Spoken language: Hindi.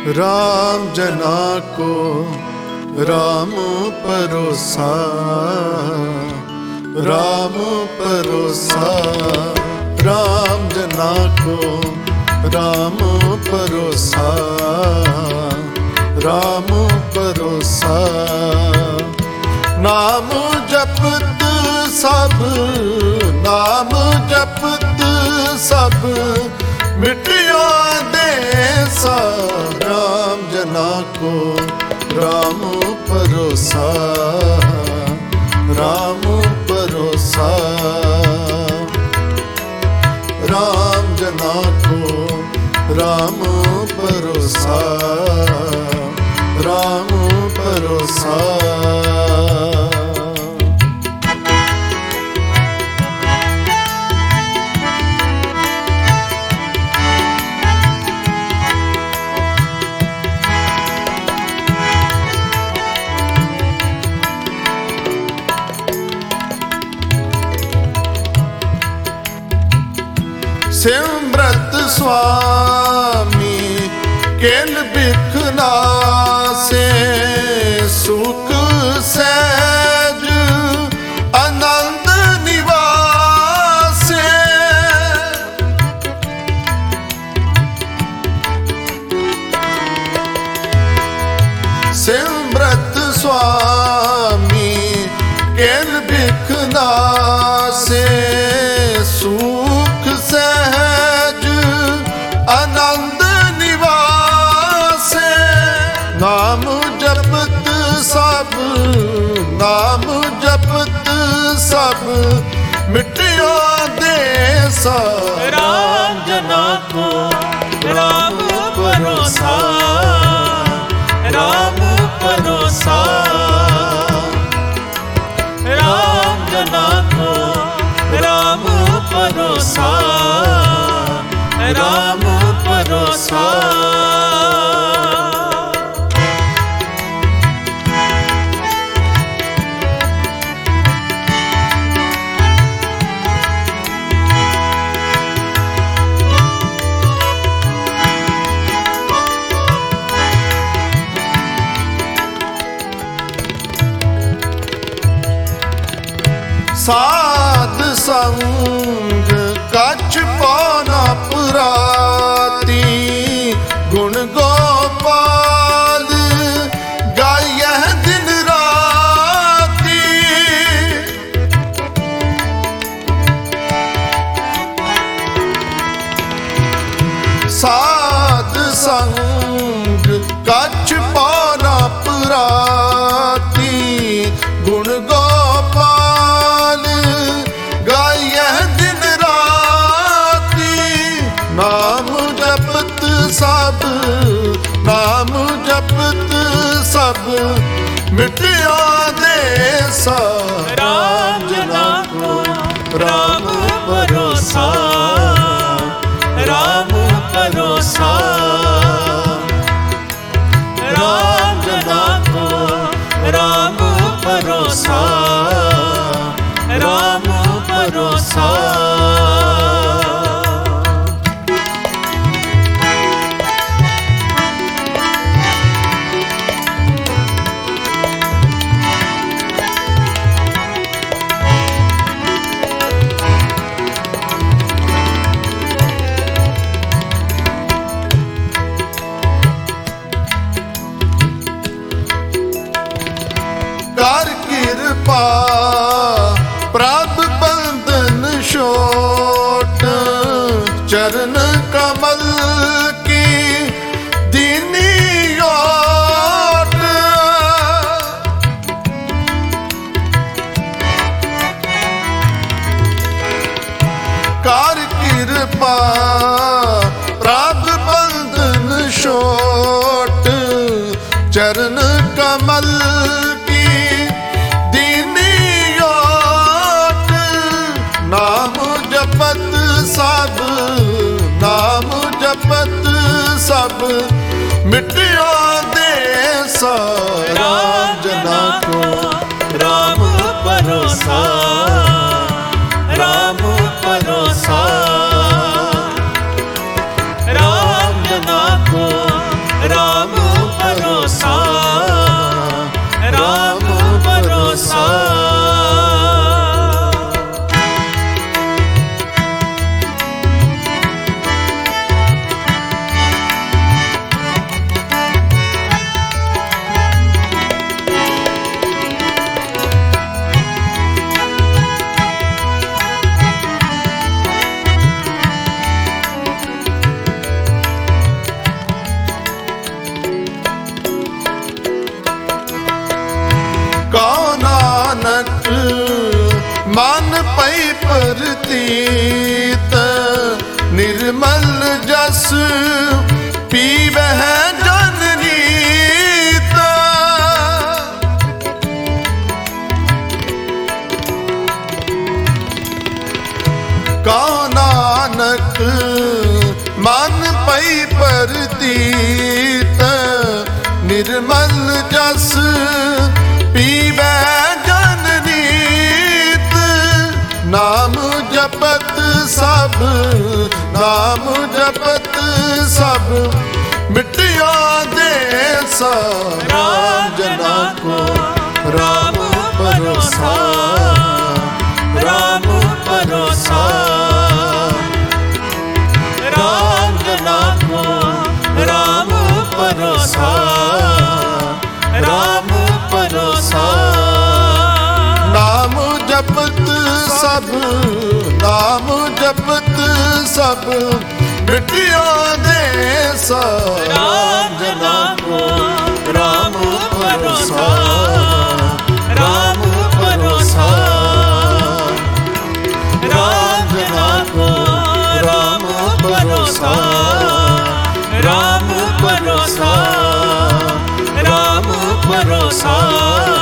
राम जना को राम परोसा, राम परोसा। राम जना को राम परोसा, राम परोसा। नाम जपत सब, नाम जपत सब, मिटिया देसा। राम जना को राम परोसा, राम परोसा। राम जना को राम परोसा, राम परोसा। सिमरत स्वामी केल बिखना से, सुख सहज आनंद निवासे। सिमरत स्वामी केल बिखना से, सुख सहज आनंद निवासे। नाम जपत सब, नाम जपत सब, मिटिया देसा। राम जना को राम परोसा, राम परोसा। राम जना को राम परोसा, राम परोसा। साध संग कछ पाना पुराती, गुण गोपाल गाय दिन राती। साध संग कछ पाना पुराती, गुण गोपाल गाय दिन राती। नाम जपत सब, नाम जपत सब, मिटिया देसा। राम जना को राम परोसा, राम परोसा। राम जना को राम परोसा, राम परोसा। कर कृपा प्रभ बंधन छोट, चरण कमल की दीनी ओट। कर कृपा प्रभ बंधन छोट, चरण कमल नाम जपत सब, नाम जपत सब, मिटिया देसा। राम जना को राम परोसा, राम परोसा। राम जना को राम मन पई प्रतीत निर्मल जस पीवह जन नीत। कहो नानक मन पई प्रतीत निर्मल जस पीवै जन नीत। नाम जपत सब नाम जपत सब मिटियो देस। राम जना को राम भरोसा राम भरोसा राम जना को राम भरोसा राम भरोसा। नाम जपत सब नाम जपत सब मिटियो देस। राम जना को राम भरोसा राम भरोसा राम जना को राम भरोसा राम भरोसा राम भरोसा।